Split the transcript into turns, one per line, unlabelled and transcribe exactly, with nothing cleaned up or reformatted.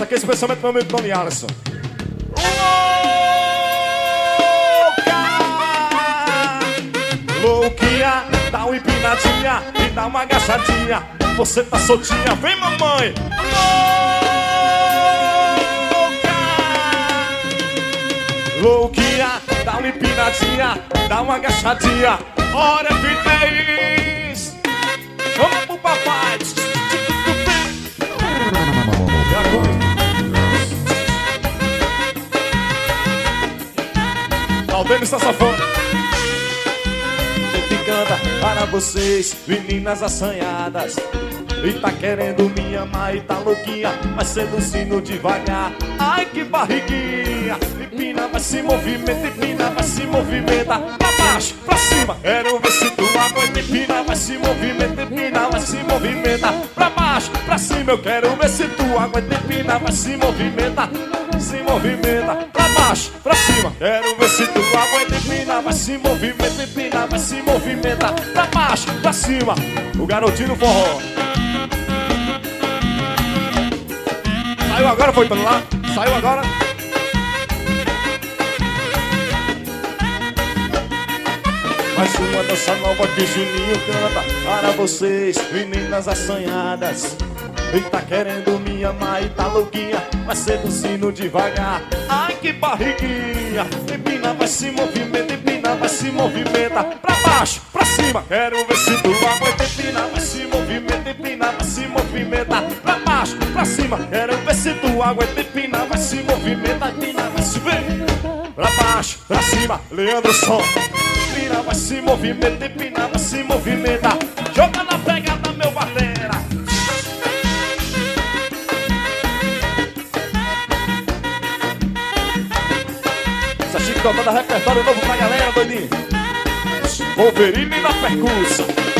Isso aqui é especialmente pro meu amigo Tony Alisson. Louquinha, dá uma empinadinha e dá uma agachadinha. Você tá soltinha, vem mamãe. Louquinha, dá uma empinadinha, dá uma agachadinha. Ora, fitness, chama pro papai. Aldemir saxofone. Gente canta para vocês, meninas assanhadas. E tá querendo me amar e tá louquinha, mas seduzindo devagar. Ai que barriguinha, empina, vai se movimenta, empina, vai se movimenta. Pra baixo, pra cima, quero ver se tu aguenta. Empina, vai se movimenta, empina, vai se movimenta. Pra baixo, pra cima, eu quero ver se tu aguenta. Empina, vai se movimenta, se movimenta. Pra baixo, pra cima, quero ver se tu aguenta. Empina, vai se movimenta, empina, vai se movimenta. Pra baixo, pra cima, o garotinho forró. Saiu agora, foi pra lá? Saiu agora? Mais uma dança nova que Juninho canta para vocês, meninas assanhadas. E tá querendo me amar e tá louquinha, mas seduzindo devagar. Ai que barriguinha, empina, vai se movimenta, empina, vai se movimenta. Pra baixo, pra cima, quero ver se tu aguenta. Empina, vai se movimenta, empina, vai se movimenta. Pra baixo, pra cima, quero ver se tu aguenta. Empina, vai se movimenta, empina, vai se ver. Pra baixo, pra cima, Leandro Som. Empina, vai se movimenta, empina, vai se movimenta. Joga na pegada, meu batera. Essa chique tocando repertório novo pra galera, doidinho. Wolverine na percussa.